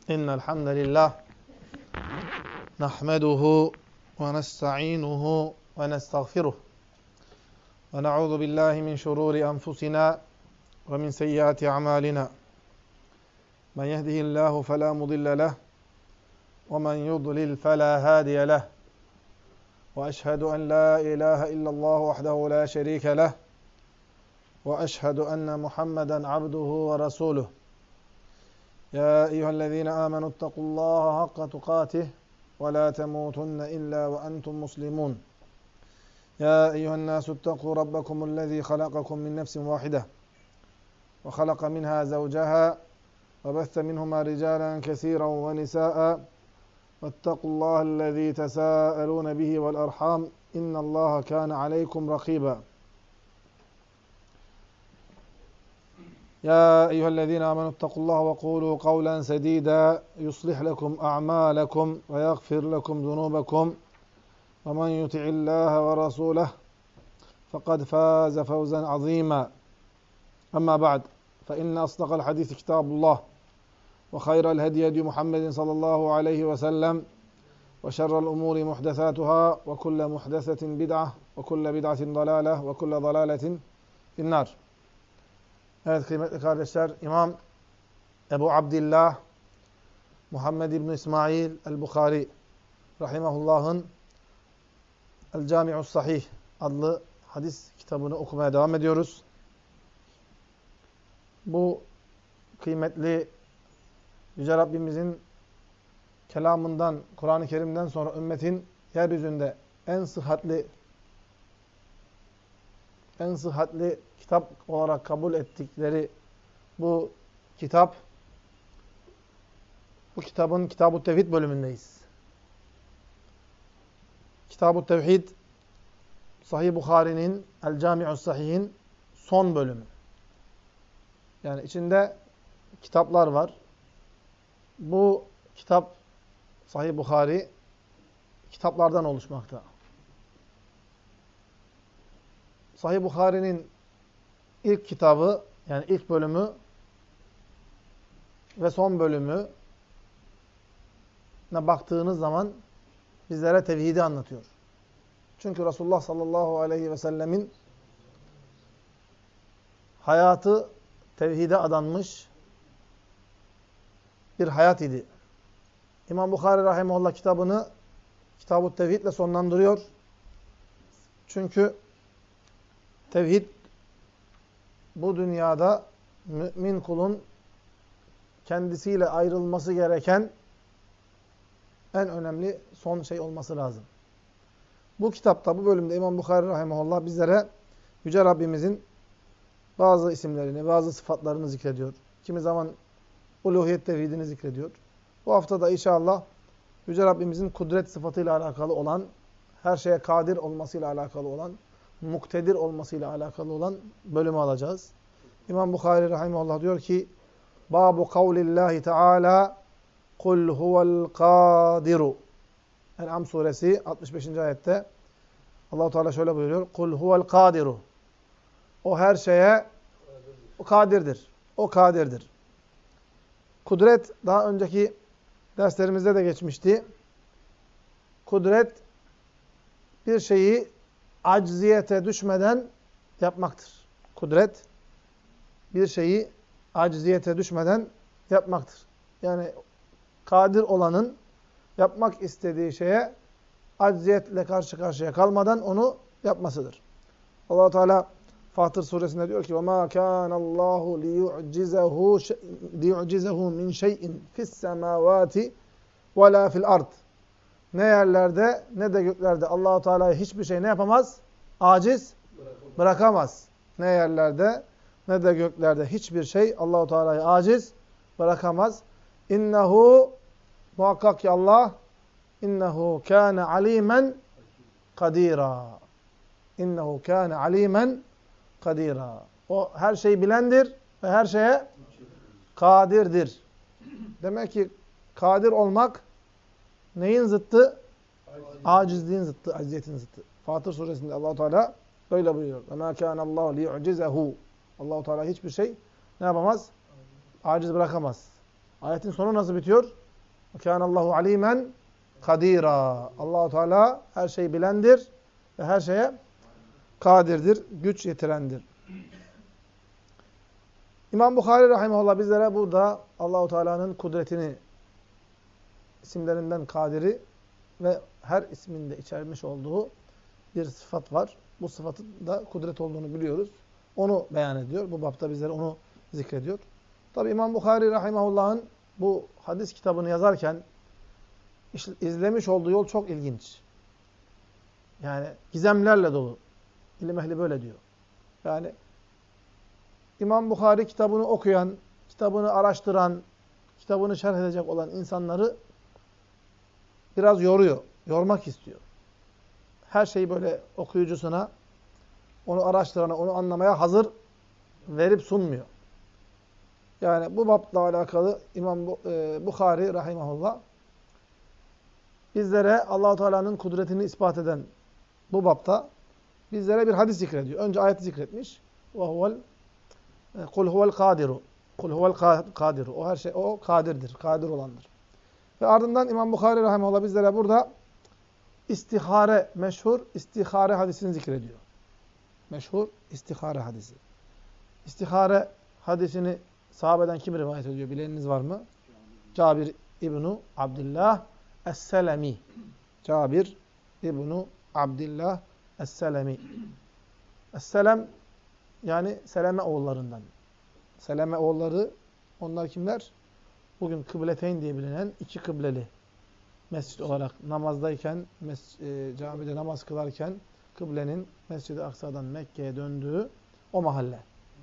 إن الحمد لله نحمده ونستعينه ونستغفره ونعوذ بالله من شرور أنفسنا ومن سيئات أعمالنا من يهده الله فلا مضل له ومن يضلل فلا هادي له وأشهد أن لا إله إلا الله وحده لا شريك له وأشهد أن محمدا عبده ورسوله يا أيها الذين آمنوا اتقوا الله حق تقاته ولا تموتن إلا وأنتم مسلمون يا أيها الناس اتقوا ربكم الذي خلقكم من نفس واحدة وخلق منها زوجها وبث منهما رجالا كثيرا ونساء واتقوا الله الذي تساءلون به والأرحام إن الله كان عليكم رقيبا يا أيها الذين آمنوا اتقوا الله وقولوا قولا سديدا يصلح لكم أعمالكم ويغفر لكم ذنوبكم ومن يطع الله ورسوله فقد فاز فوزا عظيما أما بعد فإن أصدق الحديث كتاب الله وخير الهدي هدي محمد صلى الله عليه وسلم وشر الأمور محدثاتها وكل محدثة بدعة وكل بدعة ضلالة وكل ضلالة في النار. Evet kıymetli kardeşler, İmam Ebu Abdillah Muhammed İbn İsmail el-Bukhari rahimahullah'ın El-Cami'us Sahih adlı hadis kitabını okumaya devam ediyoruz. Bu kıymetli Yüce Rabbimizin kelamından, Kur'an-ı Kerim'den sonra ümmetin yeryüzünde en sıhhatli kitap olarak kabul ettikleri bu kitabın Kitab-ı Tevhid bölümündeyiz. Kitab-ı Tevhid, Sahih Bukhari'nin, El-Cami'us Sahih'in son bölümü. Yani içinde kitaplar var. Bu kitap, Sahih Bukhari, kitaplardan oluşmakta. Sahih Bukhari'nin ilk kitabı, yani ilk bölümü ve son bölümüne baktığınız zaman bizlere tevhidi anlatıyor. Çünkü Resulullah sallallahu aleyhi ve sellemin hayatı tevhide adanmış bir hayat idi. İmam Bukhari rahimahullah kitabını Kitab-ı Tevhid ile sonlandırıyor. Çünkü tevhid bu dünyada mümin kulun kendisiyle ayrılması gereken en önemli son şey olması lazım. Bu kitapta, bu bölümde İmam Bukhari rahimahullah bizlere Yüce Rabbimizin bazı isimlerini, bazı sıfatlarını zikrediyor. Kimi zaman uluhiyet tevhidini zikrediyor. Bu hafta da inşallah Yüce Rabbimizin kudret sıfatıyla alakalı olan, her şeye kadir olmasıyla alakalı olan, muktedir olmasıyla alakalı olan bölümü alacağız. İmam Bukhari rahimahullah diyor ki: Babu kavlillahi Teala kul huvel kadiru. En'am suresi 65. ayette Allah-u Teala şöyle buyuruyor: Kul huvel kadiru. O her şeye kadirdir. O kadirdir. Kudret daha önceki derslerimizde de geçmişti. Kudret bir şeyi acziyete düşmeden yapmaktır. Kudret bir şeyi acziyete düşmeden yapmaktır. Yani kadir olanın yapmak istediği şeye acziyetle karşı karşıya kalmadan onu yapmasıdır. Allah Teala Fatır suresinde diyor ki: "وَمَا كَانَ اللّٰهُ لِيُعْجِزَهُ مِنْ شَيْءٍ فِي السَّمَاوَاتِ وَلَا فِي الْأَرْضِ." Ne yerlerde ne de göklerde Allah Teala'yı hiçbir şey ne yapamaz? Aciz bırakamaz. Ne yerlerde ne de göklerde hiçbir şey Allah Teala'yı aciz bırakamaz. İnnehu, muhakkak ki Allah, innehu kâne alîmen kadîrâ. İnnehu kâne alîmen kadîrâ. O her şeyi bilendir ve her şeye kadirdir. Demek ki kadir olmak neyin zıttı? Acizliğin zıttı, acziyetin zıttı. Fatır suresinde Allah-u Teala böyle buyuruyor. وَمَا كَانَ اللّٰهُ لِيُعْجِزَهُ. Allah-u Teala hiçbir şey ne yapamaz? Aciz bırakamaz. Ayetin sonu nasıl bitiyor? Kânallahu alîmen kadîrâ. Allah-u Teala her şeyi bilendir ve her şeye kadirdir, güç yetirendir. İmam Bukhari rahimehullah bizlere burada Allah-u Teala'nın kudretini, isimlerinden kadiri ve her isminde içermiş olduğu bir sıfat var. Bu sıfatın da kudret olduğunu biliyoruz. Onu beyan ediyor. Bu bapta bizlere onu zikrediyor. Tabi İmam Bukhari rahimehullah'ın bu hadis kitabını yazarken izlemiş olduğu yol çok ilginç. Yani gizemlerle dolu. İlim ehli böyle diyor. Yani İmam Bukhari kitabını okuyan, kitabını araştıran, kitabını şerh edecek olan insanları biraz yoruyor. Yormak istiyor. Her şeyi böyle okuyucusuna, onu araştırana, onu anlamaya hazır verip sunmuyor. Yani bu babla alakalı İmam Bukhari rahimahullah bizlere Allah-u Teala'nın kudretini ispat eden bu babta bizlere bir hadis zikrediyor. Önce ayeti zikretmiş. Kul huvel kadiru. Kul huvel kadiru. O her şey, o kadirdir. Kadir olandır. Ve ardından İmam Bukhari rahimahullah bizlere burada istihare, meşhur istihare hadisini zikrediyor. Meşhur istihare hadisi. İstihare hadisini sahabeden kim rivayet ediyor? Bileniniz var mı? Cabir İbnu Abdullah Es-Selemi. Cabir İbnu Abdullah Es-Selemi. Es-Selem yani Seleme oğullarından. Seleme oğulları onlar kimler? Bugün kıbleteyn diye bilinen iki kıbleli mescid olarak namazdayken, camide namaz kılarken kıblenin Mescid-i Aksa'dan Mekke'ye döndüğü o mahalle.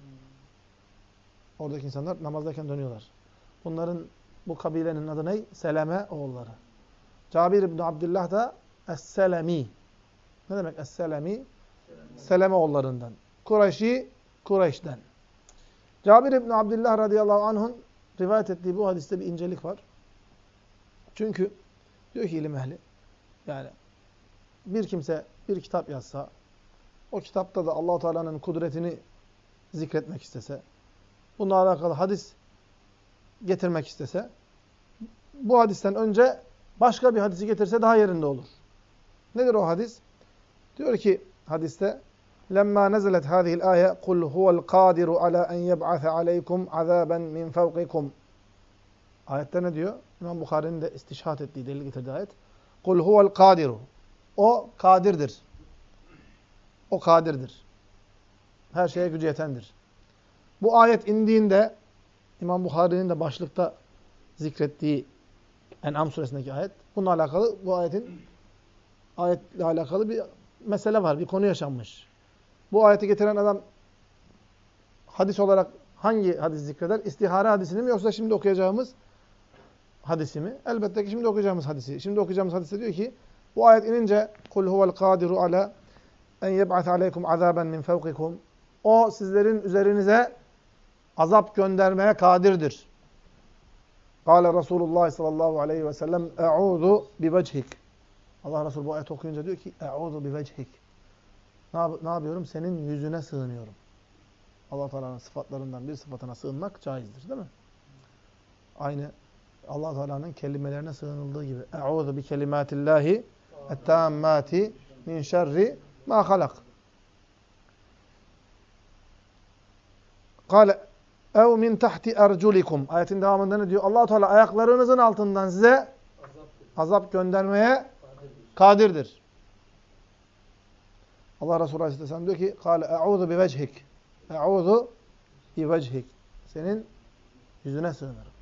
Oradaki insanlar namazdayken dönüyorlar. Bunların, bu kabilenin adı ne? Seleme oğulları. Cabir İbni Abdullah da Es-Selemi. Ne demek Es-Selemi? Seleme oğullarından. Kureyşi, Kureyş'ten. Cabir İbni Abdullah radıyallahu anh'ın rivayet ettiği bu hadiste bir incelik var. Çünkü diyor ki ilim ehli, yani bir kimse bir kitap yazsa, o kitapta da Allah-u Teala'nın kudretini zikretmek istese, bununla alakalı hadis getirmek istese, bu hadisten önce başka bir hadisi getirse daha yerinde olur. Nedir o hadis? Diyor ki hadiste, لَمَّا نَزَلَتْ هَذِهِ الْآيَةِ قُلْ هُوَ الْقَادِرُ عَلَى أَنْ يَبْعَثَ عَلَيْكُمْ عَذَابًا مِنْ فَوْقِكُمْ. Ayette ne diyor? İmam Bukhari'nin de istişhat ettiği, delil getirdiği ayet. قُلْ هُوَ الْقَادِرُ. O kadirdir. O kadirdir. Her şeye gücü yetendir. Bu ayet indiğinde İmam Bukhari'nin de başlıkta zikrettiği En'am suresindeki ayet. Bununla alakalı, bu ayetle alakalı bir mesele var. Bir konu yaşanmış. Bu ayeti getiren adam hadis olarak hangi hadis zikreder? İstihare hadisini mi yoksa şimdi okuyacağımız hadisi mi? Elbette ki şimdi okuyacağımız hadisi. Şimdi okuyacağımız hadiste diyor ki bu ayet inince kul huvel kadiru ala en yeb'at aleykum azaben min fevkikum. O sizlerin üzerinize azap göndermeye kadirdir. Kâle Resulullah sallallahu aleyhi ve sellem e'ûzu bi vechik. Allah Resulü bu ayet okuyunca diyor ki e'ûzu bi vechik. Ne yapıyorum? Senin yüzüne sığınıyorum. Allah Teala'nın sıfatlarından bir sıfatına sığınmak caizdir, değil mi? Aynı Allah Teala'nın kelimelerine sığınıldığı gibi. E'ûzu bi kelimatillahi et-tammati min şerri ma halak. Kâle ev min tahti erculikum. Ayetin devamında ne diyor? Allah Teala ayaklarınızın altından size azap göndermeye kadirdir. Allah Resulü Aleyhisselam diyor ki kâle e'ûzu bi vechik. E'ûzu bi vechik. Senin yüzüne sığınırım.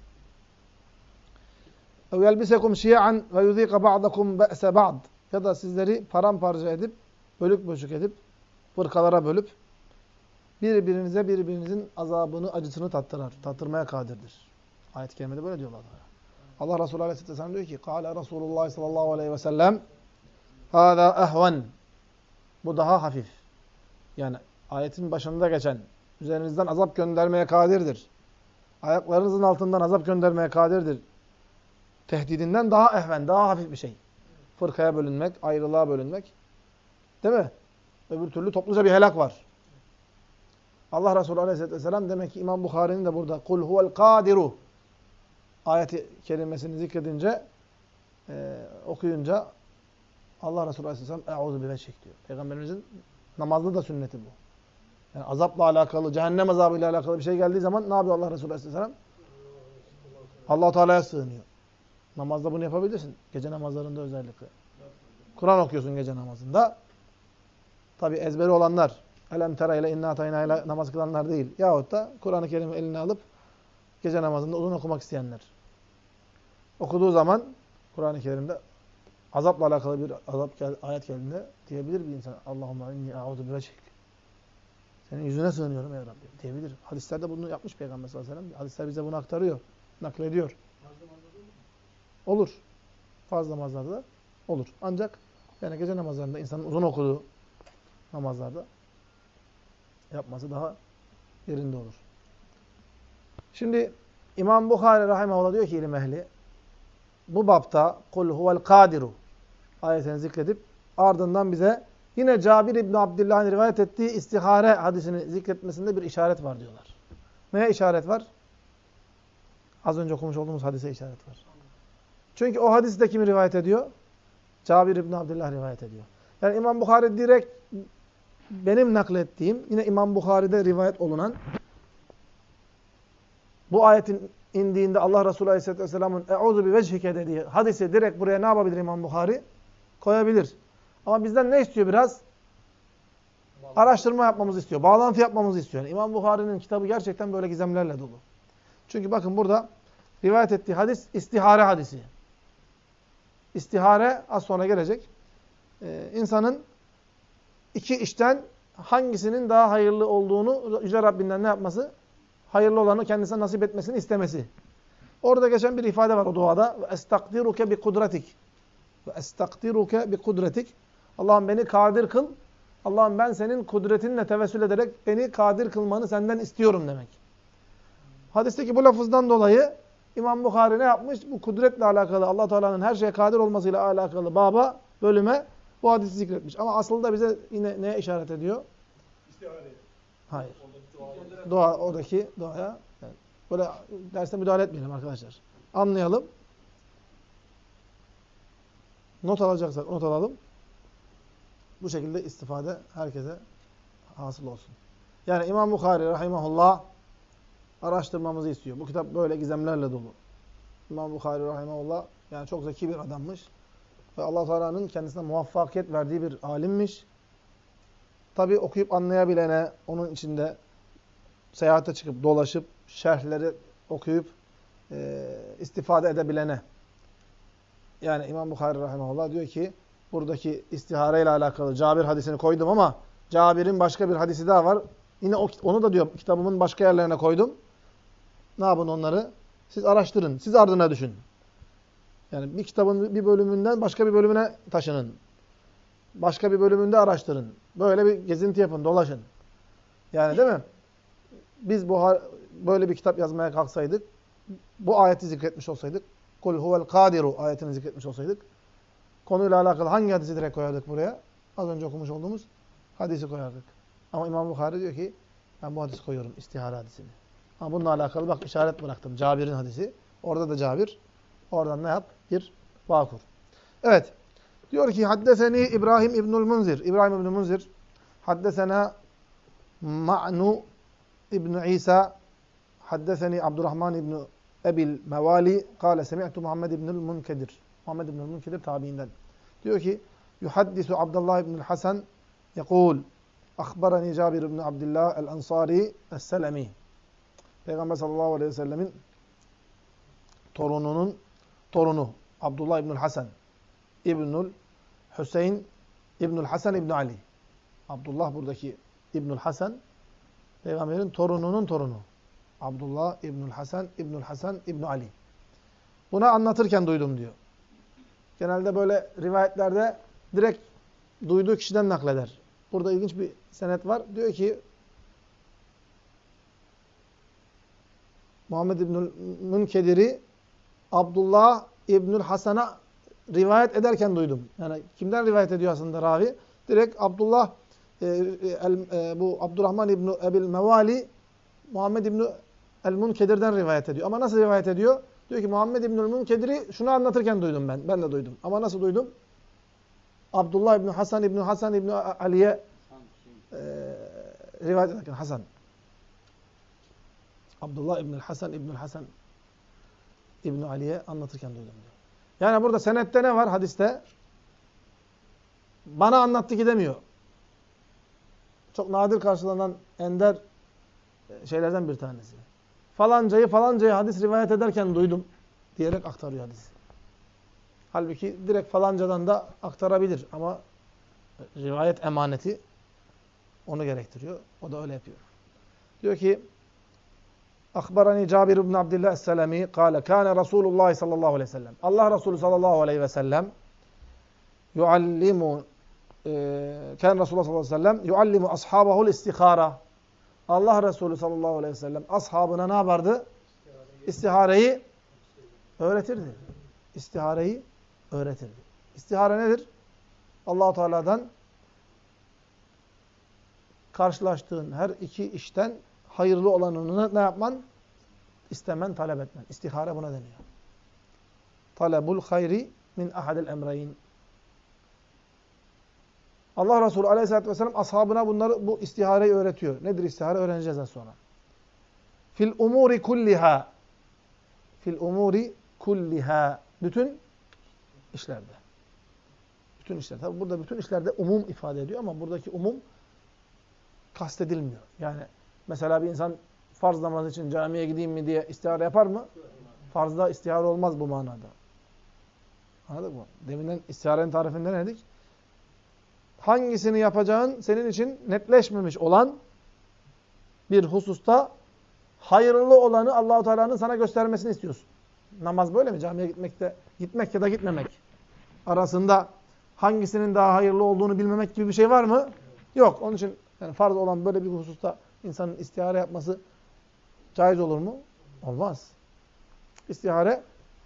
Ev yelbisekum şi'an ve yuzîka ba'dakum be'se ba'd. Ya da sizleri paramparça edip, bölük bölük edip, fırkalara bölüp, birbirinizin azabını, acısını tattırmaya kadirdir. Ayet-i kerimede böyle diyorlar. Allah Resulü Aleyhisselam diyor ki, Kâle Resulullah sallallahu aleyhi ve sellem, hâzâ ehven. Bu daha hafif. Yani ayetin başında geçen, üzerinizden azap göndermeye kadirdir. Ayaklarınızın altından azap göndermeye kadirdir. Tehdidinden daha ehven, daha hafif bir şey. Fırkaya bölünmek, ayrılığa bölünmek. Değil mi? Öbür türlü topluca bir helak var. Allah Resulü Aleyhisselatü Vesselam demek ki İmam Bukhari'nin de burada kul huvel kadiru. ayeti kerimesini zikredince, okuyunca Allah Resulü Aleyhisselam "Eûzu biveçhik" diyor. Peygamberimizin namazda da sünneti bu. Yani azapla alakalı, cehennem azabıyla alakalı bir şey geldiği zaman ne yapıyor Allah Resulü Aleyhisselam? Allah-u Teala'ya sığınıyor. Namazda bunu yapabilirsin. Gece namazlarında özellikle. Kur'an okuyorsun gece namazında. Tabi ezberi olanlar, elem tera ile inna atayna ile namaz kılanlar değil. Yahut da Kur'an-ı Kerim'i eline alıp gece namazında uzun okumak isteyenler. Okuduğu zaman Kur'an-ı Kerim'de azapla alakalı bir ayet geldiğinde diyebilir bir insan. Allahümme inni a'udhu biveçhik. Senin yüzüne sığınıyorum ya Rabbi diyebilir. Hadislerde bunu yapmış Peygamber sallallahu aleyhi ve sellem. Hadisler bize bunu aktarıyor, naklediyor. Olur. Farz namazlarda da olur. Ancak yani gece namazlarında insanın uzun okuduğu namazlarda yapması daha yerinde olur. Şimdi İmam Bukhari rahimehullah diyor ki ilim ehli, bu bapta kul huvel kadiru ayetini zikredip ardından bize yine Cabir İbni Abdillah'ın rivayet ettiği istihare hadisini zikretmesinde bir işaret var diyorlar. Neye işaret var? Az önce okumuş olduğumuz hadise işaret var. Çünkü o hadisi de kim rivayet ediyor? Cabir İbni Abdillah rivayet ediyor. Yani İmam Bukhari direkt benim naklettiğim, yine İmam Bukhari'de rivayet olunan, bu ayetin indiğinde Allah Resulü Aleyhisselatü Vesselam'ın "Eûzu bi vechike" dediği hadisi direkt buraya ne yapabilir İmam Bukhari? Koyabilir. Ama bizden ne istiyor biraz? Araştırma yapmamızı istiyor. Bağlantı yapmamızı istiyor. Yani İmam Bukhari'nin kitabı gerçekten böyle gizemlerle dolu. Çünkü bakın burada rivayet ettiği hadis istihare hadisi. İstihare az sonra gelecek. İnsanın iki işten hangisinin daha hayırlı olduğunu Yüce Rabbinden ne yapması? Hayırlı olanı kendisine nasip etmesini istemesi. Orada geçen bir ifade var o duada. "Estakdiruke bi kudretik." "Estakdiruke bi kudretik." Allah'ım beni kadir kıl. Allah'ım ben senin kudretinle tevessül ederek beni kadir kılmanı senden istiyorum demek. Hadisteki bu lafızdan dolayı İmam Bukhari ne yapmış? Bu kudretle alakalı, Allah Teala'nın her şeye kadir olmasıyla alakalı baba, bölüme bu hadisi zikretmiş. Ama aslında bize yine neye işaret ediyor? İstihareye. Hayır. Oradaki duaya. Yani böyle derste müdahale etmeyelim arkadaşlar. Anlayalım. Not alacaksak not alalım. Bu şekilde istifade herkese hasıl olsun. Yani İmam Bukhari rahimahullah araştırmamızı istiyor. Bu kitap böyle gizemlerle dolu. İmam Bukhari rahimahullah yani çok zeki bir adammış. Ve Allah Teala'nın kendisine muvaffakiyet verdiği bir alimmiş. Tabi okuyup anlayabilene, onun içinde seyahate çıkıp dolaşıp şerhleri okuyup istifade edebilene. Yani İmam Bukhari rahimahullah diyor ki buradaki istihare ile alakalı Cabir hadisini koydum ama Cabir'in başka bir hadisi daha var. Yine onu da diyor kitabımın başka yerlerine koydum. Ne yapın onları? Siz araştırın. Siz ardına düşün. Yani bir kitabın bir bölümünden başka bir bölümüne taşının. Başka bir bölümünde araştırın. Böyle bir gezinti yapın, dolaşın. Yani değil mi? Biz böyle bir kitap yazmaya kalksaydık, bu ayeti zikretmiş olsaydık, "Kul huvel kadiru" ayetini zikretmiş olsaydık, konuyla alakalı hangi hadisi direkt koyardık buraya? Az önce okumuş olduğumuz hadisi koyardık. Ama İmam Bukhari diyor ki, ben bu hadisi koyuyorum, istihare hadisini. Ama bununla alakalı bak işaret bıraktım. Cabir'in hadisi. Orada da Cabir. Oradan ne yap? Bir bağ kur. Evet. Diyor ki, haddeseni İbrahim İbnül Munzir. İbrahim İbnül Munzir. Haddesena Ma'nu İbn İsa. Haddeseni Abdurrahman İbn Ebil Mevali. Kale semi'tu Muhammed İbnül Munkedir. Muhammed İbnül Munkedir tabiinden. Diyor ki, yuhaddisu Abdullah İbnül Hasan. Yekul. Akhbarani Cabir İbn Abdillah el-Ansari es-Selemi. Peygamber sallallahu aleyhi ve sellemin torunu Abdullah İbnül Hasan İbnül Hüseyin İbnül Hasan İbn Ali. Abdullah buradaki İbnül Hasan Peygamberin torununun torunu. Abdullah İbnül Hasan İbn Ali. Buna anlatırken duydum diyor. Genelde böyle rivayetlerde direkt duyduğu kişiden nakleder. Burada ilginç bir senet var. Diyor ki Muhammed İbnül Münkedir'i Abdullah İbnül Hasan'a rivayet ederken duydum. Yani kimden rivayet ediyor aslında ravi? Direkt Abdullah bu Abdurrahman İbn Ebil Mevali Muhammed İbn el-Munkedir'den rivayet ediyor. Ama nasıl rivayet ediyor? Diyor ki Muhammed İbnül Munkedir'i şunu anlatırken duydum ben. Ben de duydum. Ama nasıl duydum? Abdullah İbni Hasan İbni Ali'ye rivayet ederken Hasan. Abdullah İbni Hasan İbni Ali'ye anlatırken duydum diyor. Yani burada senette ne var hadiste? Bana anlattı ki demiyor. Çok nadir karşılanan ender şeylerden bir tanesi. Falancayı hadis rivayet ederken duydum diyerek aktarıyor hadis. Halbuki direkt falancadan da aktarabilir ama rivayet emaneti onu gerektiriyor. O da öyle yapıyor. Diyor ki Akhbarani Cabir ibn Abdullah es-Selami kâle kâne Resulullah sallallahu aleyhi ve sellem. Allah Resulü sallallahu aleyhi ve sellem yuallimu kâne Resulullah sallallahu aleyhi ve sellem yuallimu ashabahul istihara. Allah Resulü sallallahu aleyhi ve sellem ashabına ne yapardı? İstihareyi öğretirdi. İstihareyi öğretirdi. İstihare nedir? Allah-u Teala'dan karşılaştığın her iki işten hayırlı olanını ne yapman? İstemen, talep etmen. İstihare buna deniyor. Talebul hayri min ahadil emreyn. Allah Resulü Aleyhisselatü Vesselam ashabına bu istihareyi öğretiyor. Nedir istihare? Öğreneceğiz az sonra. Fil umuri kulliha. Fil umuri kulliha. Bütün işlerde. Bütün işlerde. Tabi burada bütün işlerde umum ifade ediyor ama buradaki umum kastedilmiyor. Yani mesela bir insan farz namaz için camiye gideyim mi diye istihare yapar mı? Farzda istihare olmaz bu manada. Anladın mı? Deminden istiharenin tarifinde ne dedik? Hangisini yapacağın senin için netleşmemiş olan bir hususta hayırlı olanı Allah-u Teala'nın sana göstermesini istiyorsun. Namaz böyle mi? Camiye gitmek ya da gitmemek arasında hangisinin daha hayırlı olduğunu bilmemek gibi bir şey var mı? Yok. Onun için yani farz olan böyle bir hususta insanın istihare yapması caiz olur mu? Olmaz. İstihare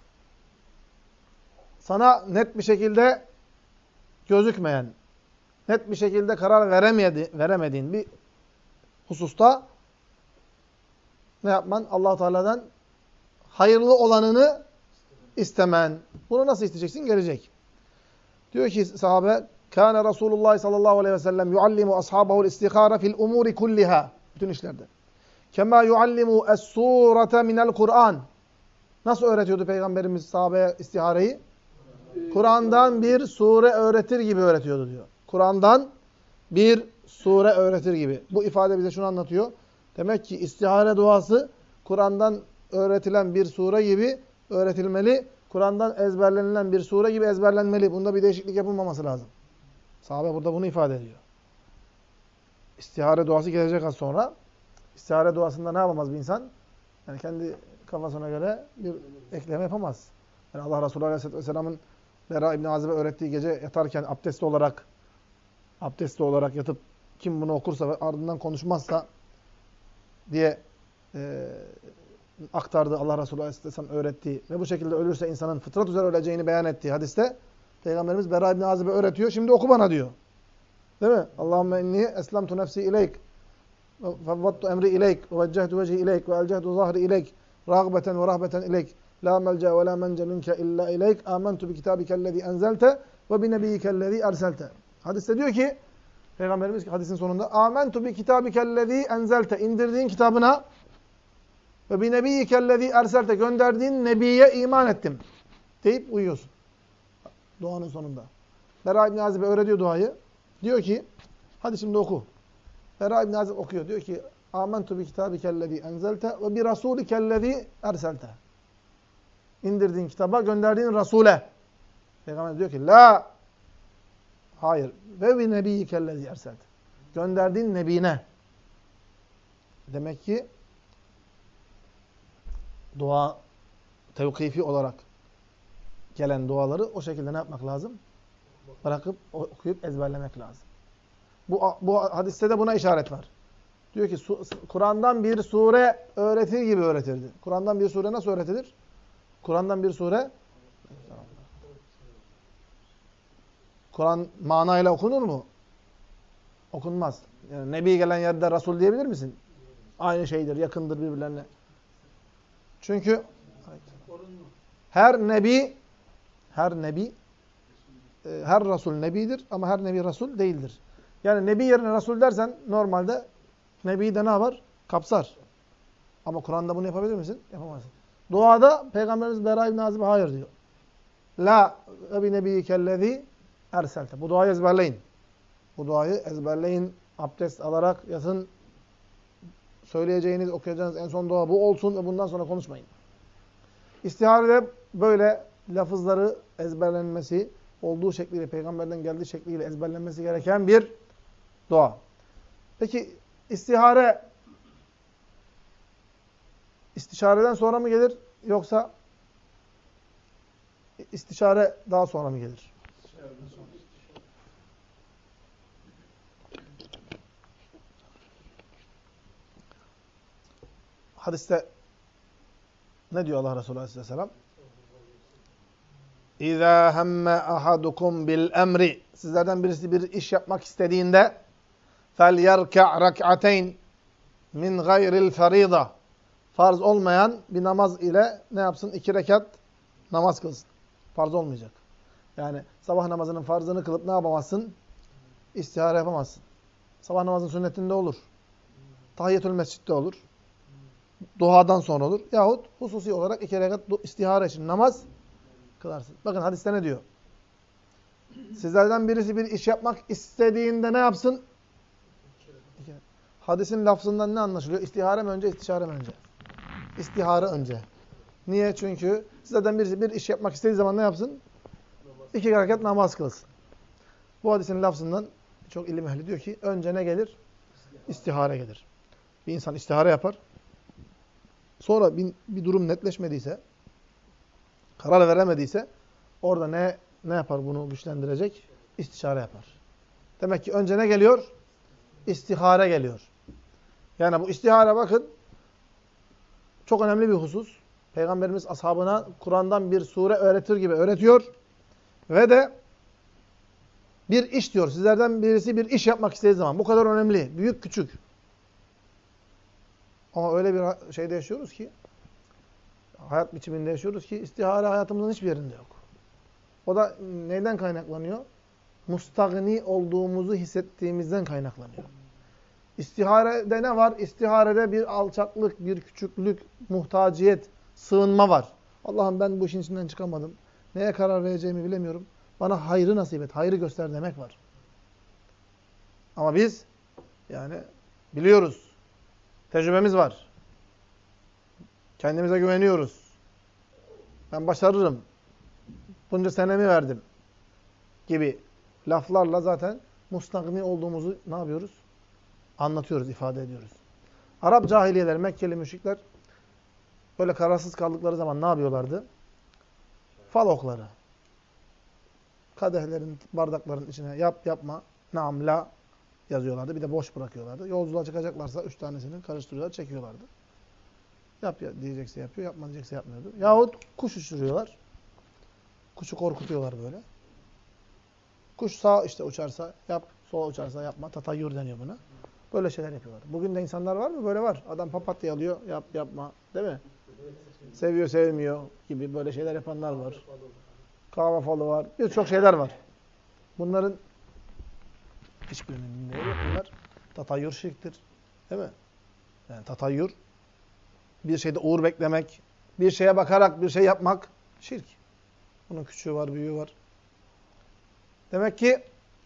sana net bir şekilde gözükmeyen, net bir şekilde karar veremediğin bir hususta ne yapman? Allah-u Teala'dan hayırlı olanını istemen. Bunu nasıl isteyeceksin? Gelecek. Diyor ki sahabe, Kâne Resulullah sallallahu aleyhi ve sellem yuallimu ashabahu'l istihara fil umuri kulliha. Bütün işlerde. Kema yuallimu es-surete minel Kur'an. Nasıl öğretiyordu Peygamberimiz sahabeye istihareyi? Kur'an'dan bir sure öğretir gibi öğretiyordu diyor. Kur'an'dan bir sure öğretir gibi. Bu ifade bize şunu anlatıyor. Demek ki istihare duası Kur'an'dan öğretilen bir sure gibi öğretilmeli. Kur'an'dan ezberlenilen bir sure gibi ezberlenmeli. Bunda bir değişiklik yapılmaması lazım. Sahabe burada bunu ifade ediyor. İstihare duası gelecek az sonra. İstihare duasında ne yapamaz bir insan? Yani kendi kafasına göre bir ekleme yapamaz. Yani Allah Resulü Aleyhisselatü Vesselam'ın Bera İbni Azib'e öğrettiği gece yatarken abdestli olarak yatıp kim bunu okursa ve ardından konuşmazsa diye aktardı Allah Resulü Aleyhisselam öğrettiği ve bu şekilde ölürse insanın fıtrat üzere öleceğini beyan ettiği hadiste Peygamberimiz Bera İbni Azib'e öğretiyor. Şimdi oku bana diyor. Değil mi? Allahümme inni eslemtu nefsi ileyk ve fevvattu emri ileyk ve veccehtu vecihi ileyk ve elcehtu zahri ileyk rağbeten ve rahbeten ileyk la melce ve la mence minke illa ileyk amentu bi kitabikellezi enzelte ve bi nebiyyikellezi erselte. Hadiste diyor ki Peygamberimiz hadisin sonunda amentu bi kitabikellezi enzelte, indirdiğin kitabına ve bi nebiyyikellezi erselte, gönderdiğin nebiye iman ettim deyip uyuyorsun. Duanın sonunda. Bera İbni Azib'e öğretiyor duayı. Diyor ki hadi şimdi oku. Bera İbni Azib okuyor. Diyor ki amentu bi kitabikellezi enzelte ve bi rasulikellezi erselte. İndirdiğin kitaba, gönderdiğin Rasule. Peygamber diyor ki la, hayır, ve bi nebiyyikellezi erselte. Gönderdiğin nebine. Demek ki dua tevkifi olarak gelen duaları o şekilde ne yapmak lazım? Bırakıp okuyup ezberlemek lazım. Bu hadiste de buna işaret var. Diyor ki Kur'an'dan bir sure öğretir gibi öğretirdi. Kur'an'dan bir sure nasıl öğretilir? Kur'an'dan bir sure Kur'an manayla okunur mu? Okunmaz. Yani Nebi gelen yerde Resul diyebilir misin? Aynı şeydir, yakındır birbirlerine. Çünkü Her nebi, her Resul nebidir ama her nebi Resul değildir. Yani nebi yerine Resul dersen normalde nebiyi de ne yapar? Kapsar. Ama Kur'an'da bunu yapabilir misin? Yapamazsın. Duada Peygamberimiz Bera İbn Azib hayır diyor. La ebi nebiyyikellezi erselte. Bu duayı ezberleyin. Bu duayı ezberleyin. Abdest alarak yatın. Söyleyeceğiniz, okuyacağınız en son dua bu olsun ve bundan sonra konuşmayın. İstiharede böyle lafızları ezberlenmesi, olduğu şekliyle, peygamberden geldiği şekliyle ezberlenmesi gereken bir dua. Peki istişareden sonra mı gelir yoksa istişare daha sonra mı gelir? Hadiste ne diyor Allah Resulü Aleyhisselam? İzâ hemme ahadukum bil emri. Sizlerden birisi bir iş yapmak istediğinde فَلْيَرْكَعْ رَكْعَتَيْنِ min gayril ferîda. Farz olmayan bir namaz ile ne yapsın? 2 rekat namaz kılsın. Farz olmayacak. Yani sabah namazının farzını kılıp ne yapamazsın? İstihare yapamazsın. Sabah namazının sünnetinde olur. Tahiyyetül mescitte olur. Duhadan sonra olur. Yahut hususi olarak 2 rekat istihare için namaz kılarsın. Bakın hadiste ne diyor? Sizlerden birisi bir iş yapmak istediğinde ne yapsın? Hadisin lafzından ne anlaşılıyor? İstihare mi önce, istişare mi önce? İstihare önce. Niye? Çünkü sizlerden birisi bir iş yapmak istediği zaman ne yapsın? 2 rekat namaz kılsın. Bu hadisin lafzından çok ilim ehli diyor ki önce ne gelir? İstihare gelir. Bir insan istihare yapar. Sonra bir durum netleşmediyse, karar veremediyse orada ne yapar bunu güçlendirecek? İstişare yapar. Demek ki önce ne geliyor? İstihare geliyor. Yani bu istihare bakın çok önemli bir husus. Peygamberimiz ashabına Kur'an'dan bir sure öğretir gibi öğretiyor. Ve de bir iş diyor. Sizlerden birisi bir iş yapmak istediği zaman. Bu kadar önemli. Büyük küçük. Ama öyle bir şeyde yaşıyoruz ki, hayat biçiminde yaşıyoruz ki istihare hayatımızın hiçbir yerinde yok. O da neyden kaynaklanıyor? Mustagni olduğumuzu hissettiğimizden kaynaklanıyor. İstiharede ne var? İstiharede bir alçaklık, bir küçüklük, muhtaciyet, sığınma var. Allah'ım ben bu işin içinden çıkamadım. Neye karar vereceğimi bilemiyorum. Bana hayrı nasip et, hayrı göster demek var. Ama biz yani biliyoruz. Tecrübemiz var. Kendimize güveniyoruz. Ben başarırım. Bunca senemi verdim. Gibi laflarla zaten mustagni olduğumuzu ne yapıyoruz? Anlatıyoruz, ifade ediyoruz. Arap cahiliyeler, Mekkeli müşrikler böyle kararsız kaldıkları zaman ne yapıyorlardı? Fal okları. Kadehlerin, bardakların içine yap, yapma, naam, la yazıyorlardı. Bir de boş bırakıyorlardı. Yolculuğa çıkacaklarsa 3 tanesini karıştırıyorlar, çekiyorlardı. Yap diyecekse yapıyor, yapma diyecekse yapmıyordu. Yahut kuş uçuruyorlar. Kuşu korkutuyorlar böyle. Kuş sağa işte uçarsa yap, sola uçarsa yapma. Tatayyur deniyor buna. Böyle şeyler yapıyorlar. Bugün de insanlar var mı? Böyle var. Adam papatya alıyor, yap, yapma. Değil mi? Seviyor, sevmiyor gibi böyle şeyler yapanlar var. Kahve falı var. Birçok şeyler var. Bunların hiçbirinin dinleri yok. Bunlar tatayyur şirktir. Değil mi? Yani tatayyur, bir şeyde uğur beklemek, bir şeye bakarak bir şey yapmak şirk. Bunun küçüğü var, büyüğü var. Demek ki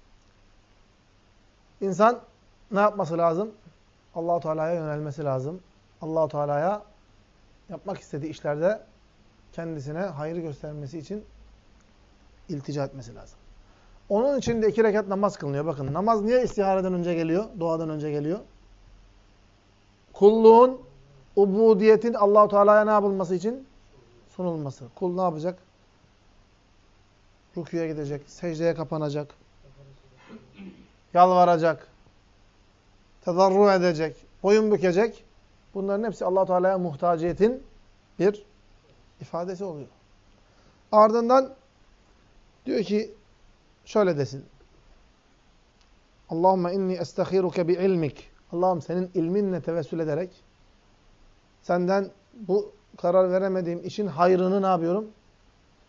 insan ne yapması lazım? Allah-u Teala'ya yönelmesi lazım. Allah-u Teala'ya yapmak istediği işlerde kendisine hayrı göstermesi için iltica etmesi lazım. Onun için de 2 rekat namaz kılınıyor. Bakın namaz niye istihareden önce geliyor? Duadan önce geliyor. Kulluğun, ubudiyetin Allah-u Teala'ya ne yapılması için? Sunulması. Kul ne yapacak? Rüküye gidecek, secdeye kapanacak, yalvaracak, tedarru edecek, boyun bükecek. Bunların hepsi Allah-u Teala'ya muhtaciyetin bir ifadesi oluyor. Ardından diyor ki şöyle desin. Allahümme inni estaghiruke bi ilmik. Allah'ım senin ilminle tevessül ederek senden bu karar veremediğim işin hayrını ne yapıyorum?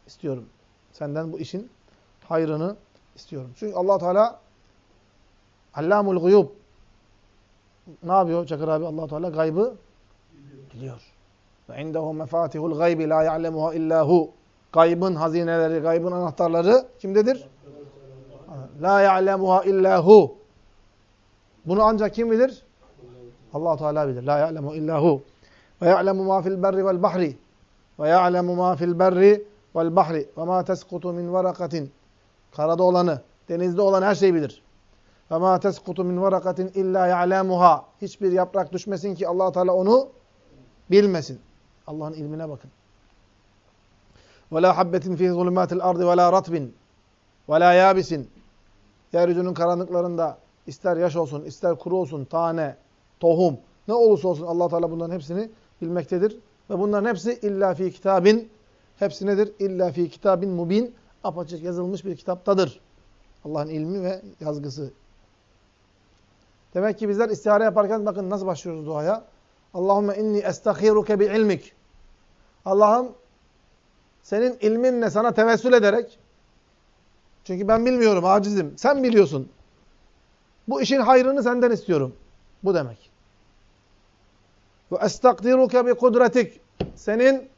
istiyorum. Senden bu işin hayrını istiyorum. Çünkü Allah Teala Allamul Guyub. Ne yapıyor Çakır abi? Allah Teala gaybı biliyor. Ve indehu mefatihul gaybi la ya'lemuha illa hu. Gaybın hazineleri, gaybın anahtarları kimdedir? La ya'lemuha illa hu. Bunu ancak kim bilir? Allah Teala bilir. La ya'lemu illa hu. Ve ya'lemu ma fil berri vel bahri. Ve ya'lemu ma fil berri vel bahri. Ve ma teskutu min varakatin. Karada olanı, denizde olan her şeyi bilir. Ve ma teskutu min varakatin illa ya'lemuha. Hiçbir yaprak düşmesin ki Allah Teala onu bilmesin. Allah'ın ilmine bakın. Ve la habbetin fi zulümatil ardı ve la ratbin ve la yabisin. Yeryüzünün karanlıklarında ister yaş olsun, ister kuru olsun, tane, tohum, ne olursa olsun Allah Teala bunların hepsini bilmektedir. Ve bunların hepsi illa fi kitabin, hepsi nedir? İlla fi kitabin mubin, apaçık yazılmış bir kitaptadır. Allah'ın ilmi ve yazgısı. Demek ki bizler istihare yaparken bakın nasıl başlıyoruz duaya. Allahümme inni estakhiruke bi ilmik. Allah'ım senin ilminle sana tevessül ederek, çünkü ben bilmiyorum, acizim, sen biliyorsun. Bu işin hayrını senden istiyorum. Bu demek. Ve estakdiruke bi kudretik. Senin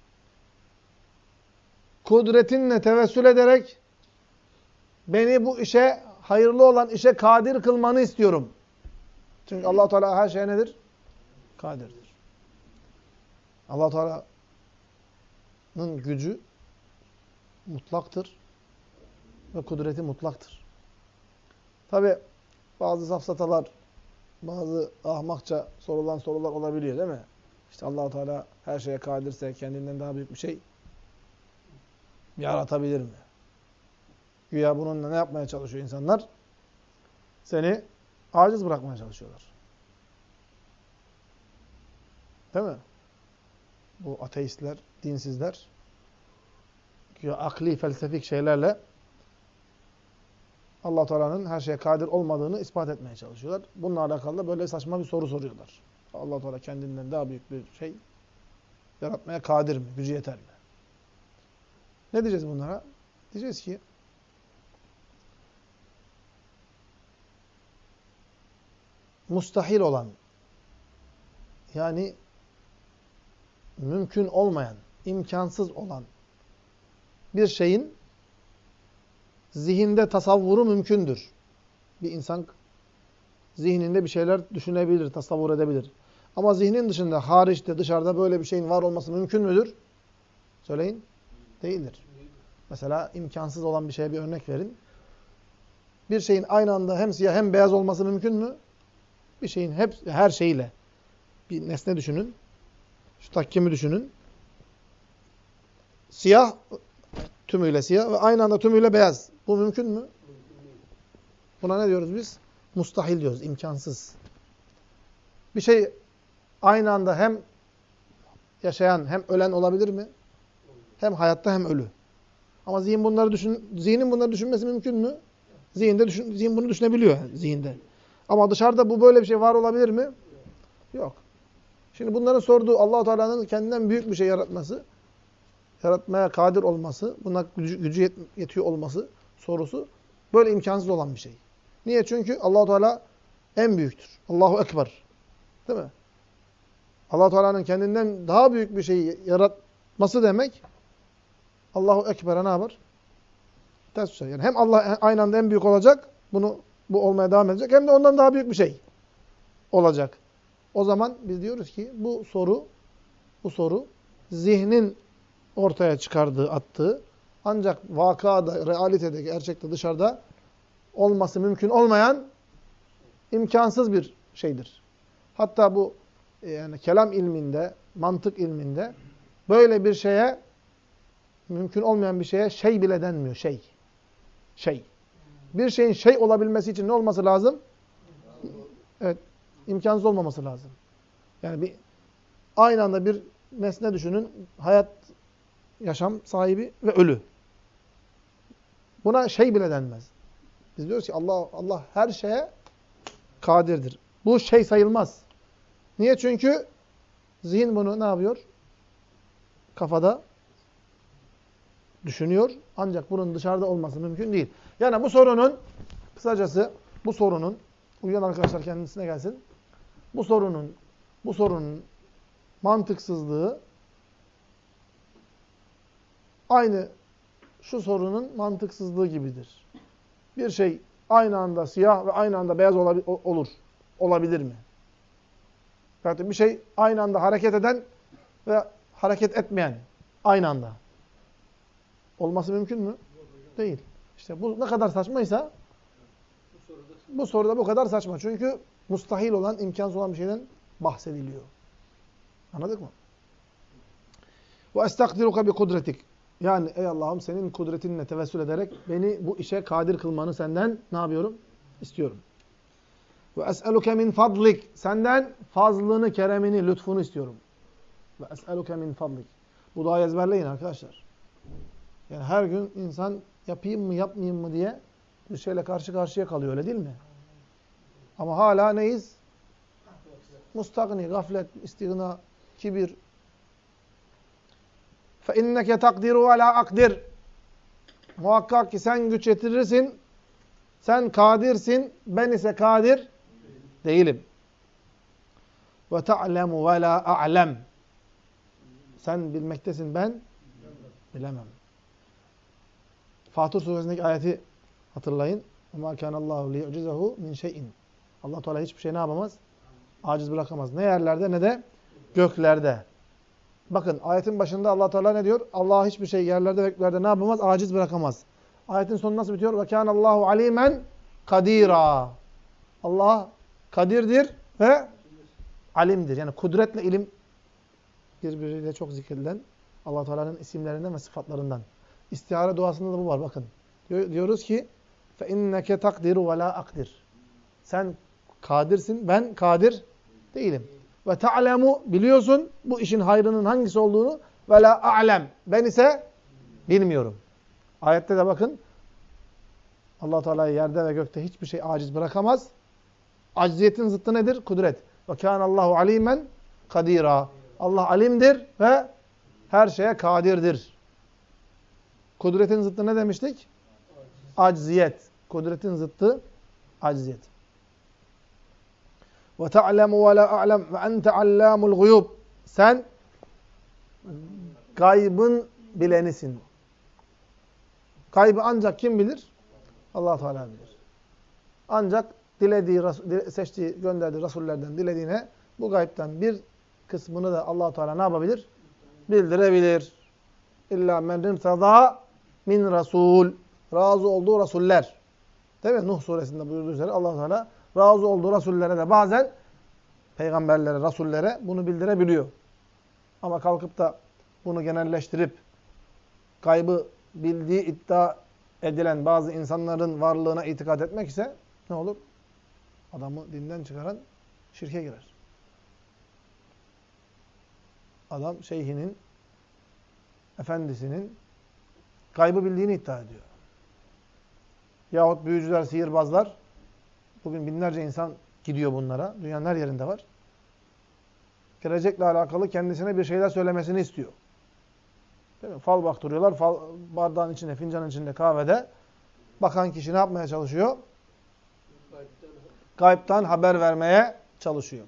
kudretinle tevessül ederek beni bu işe, hayırlı olan işe kadir kılmanı istiyorum. Çünkü Allah Teala her şeye nedir? Kadirdir. Allah Teala'nın gücü mutlaktır ve kudreti mutlaktır. Tabi bazı safsatalar, bazı ahmakça sorulan sorular olabiliyor değil mi? İşte Allah Teala her şeye kadirse kendinden daha büyük bir şey yaratabilir mi? Güya bununla ne yapmaya çalışıyor insanlar? Seni aciz bırakmaya çalışıyorlar. Değil mi? Bu ateistler, dinsizler güya akli, felsefik şeylerle Allah Teala'nın her şeye kadir olmadığını ispat etmeye çalışıyorlar. Bununla alakalı da böyle saçma bir soru soruyorlar. Allah Teala kendinden daha büyük bir şey yaratmaya kadir mi? Gücü yeter mi? Ne diyeceğiz bunlara? Diyeceğiz ki mustahil olan, yani mümkün olmayan, imkansız olan bir şeyin zihinde tasavvuru mümkündür. Bir insan zihninde bir şeyler düşünebilir, tasavvur edebilir. Ama zihnin dışında, hariçte, dışarıda böyle bir şeyin var olması mümkün müdür? Söyleyin. Değildir. Mesela imkansız olan bir şeye bir örnek verin. Bir şeyin aynı anda hem siyah hem beyaz olması mümkün mü? Bir şeyin her şeyle. Bir nesne düşünün. Şu takkemi düşünün. Siyah, tümüyle siyah ve aynı anda tümüyle beyaz. Bu mümkün mü? Buna ne diyoruz biz? Mustahil diyoruz, imkansız. Bir şey aynı anda hem yaşayan hem ölen olabilir mi? Hem hayatta hem ölü. Ama zihnin bunları düşünmesi mümkün mü? Zihin bunu düşünebiliyor zihinde. Ama dışarıda bu böyle bir şey var olabilir mi? Yok. Şimdi bunların sorduğu Allah-u Teala'nın kendinden büyük bir şey yaratması, yaratmaya kadir olması, buna gücü yetiyor olması sorusu böyle imkansız olan bir şey. Niye? Çünkü Allah-u Teala en büyüktür. Allahu Ekber. Değil mi? Allah-u Teala'nın kendinden daha büyük bir şeyi yaratması demek Allahu Ekber'e ne yapar? Ters düşer. Yani hem Allah aynı anda en büyük olacak, bu olmaya devam edecek, hem de ondan daha büyük bir şey olacak. O zaman biz diyoruz ki bu soru zihnin ortaya çıkardığı, attığı, ancak vakada, realitede, gerçekte, dışarıda olması mümkün olmayan imkansız bir şeydir. Hatta bu yani kelam ilminde, mantık ilminde böyle bir şeye, mümkün olmayan bir şeye şey bile denmiyor. Şey. Bir şeyin şey olabilmesi için ne olması lazım? Evet, imkansız olmaması lazım. Yani aynı anda bir nesne düşünün, hayat, yaşam sahibi ve ölü. Buna şey bile denmez. Biz diyoruz ki Allah her şeye kadirdir. Bu şey sayılmaz. Niye? Çünkü zihin bunu ne yapıyor? Kafada düşünüyor. Ancak bunun dışarıda olması mümkün değil. Yani bu sorunun, kısacası bu sorunun, uyuyan arkadaşlar kendisine gelsin. Bu sorunun mantıksızlığı aynı şu sorunun mantıksızlığı gibidir. Bir şey aynı anda siyah ve aynı anda beyaz olur. Olabilir mi? Yani bir şey aynı anda hareket eden ve hareket etmeyen aynı anda. Olması mümkün mü? Değil. İşte bu ne kadar saçmaysa bu soruda bu kadar saçma. Çünkü mustahil olan, imkansız olan bir şeyden bahsediliyor. Anladık mı? Ve estakdiruka bi kudretik. Yani ey Allah'ım senin kudretinle tevessül ederek beni bu işe kadir kılmanı senden ne yapıyorum? İstiyorum. Ve es'eluke min fadlik. Senden fazlını, keremini, lütfunu istiyorum. Ve es'eluke min fadlik. Bu duayı ezberleyin arkadaşlar. Yani her gün insan yapayım mı, yapmayayım mı diye bir şeyle karşı karşıya kalıyor, öyle değil mi? Ama hala neyiz? Mustagni, gaflet, istigna, kibir. فَاِنَّكَ تَقْدِرُ وَلَا akdir. Muhakkak ki sen güç yetirirsin, sen kadirsin, ben ise kadir değilim. وَتَعْلَمُ وَلَا أَعْلَمُ. Sen bilmektesin, ben bilemem. Fatır suresindeki ayeti hatırlayın. وَمَا كَانَ اللّٰهُ لِيُعْجِزَهُ مِنْ شَيْءٍ. Allah Teala hiçbir şey ne yapamaz? Aciz bırakamaz. Ne yerlerde ne de göklerde. Bakın ayetin başında Allah Teala ne diyor? Allah hiçbir şey yerlerde ve göklerde ne yapamaz? Aciz bırakamaz. Ayetin sonu nasıl bitiyor? وَكَانَ اللّٰهُ عَلِيمًا قَد۪يرًا. Allah kadirdir ve alimdir. Yani kudretle ilim birbiriyle çok zikredilen Allah Teala'nın isimlerinden ve sıfatlarından. İstihare duasında da bu var bakın. Diyoruz ki فَاِنَّكَ تَقْدِرُ وَلَا akdir. Sen kadirsin, ben kadir değilim. Ve ta'lemu, biliyorsun bu işin hayrının hangisi olduğunu. Ve la a'lem, ben ise bilmiyorum. Ayette de bakın Allah Teala'yı yerde ve gökte hiçbir şey aciz bırakamaz. Acziyetin zıttı nedir? Kudret. Ve kânallahu alimen kadira. Allah alimdir ve her şeye kadirdir. Kudretin zıttı ne demiştik? Acziyet. Kudretin zıttı acziyet. Ve ta'lemu ve la a'lem ve ente allamul guyub. Sen gaybın bilenisin. Gaybı ancak kim bilir? Allah Teala bilir. Ancak dilediği, seçtiği, gönderdiği rasullerden dilediğine bu gaybtan bir kısmını da Allah Teala ne yapabilir? Bildirebilir. İlla men irtada min rasul. Razı olduğu rasuller. Değil mi? Nuh suresinde buyurduğu üzere Allah Teala razı olduğu rasullere de bazen peygamberlere, rasullere bunu bildirebiliyor. Ama kalkıp da bunu genelleştirip gaybı bildiği iddia edilen bazı insanların varlığına itikad etmek ise ne olur? Adamı dinden çıkaran şirke girer. Adam şeyhinin, efendisinin gaybı bildiğini iddia ediyor. Yahut büyücüler, sihirbazlar, bugün binlerce insan gidiyor bunlara. Dünyanın her yerinde var. Gelecekle alakalı kendisine bir şeyler söylemesini istiyor. Değil mi? Fal baktırıyorlar. Fal bardağın içinde, fincanın içinde, kahvede. Bakan kişi ne yapmaya çalışıyor? Gaybtan haber vermeye çalışıyor.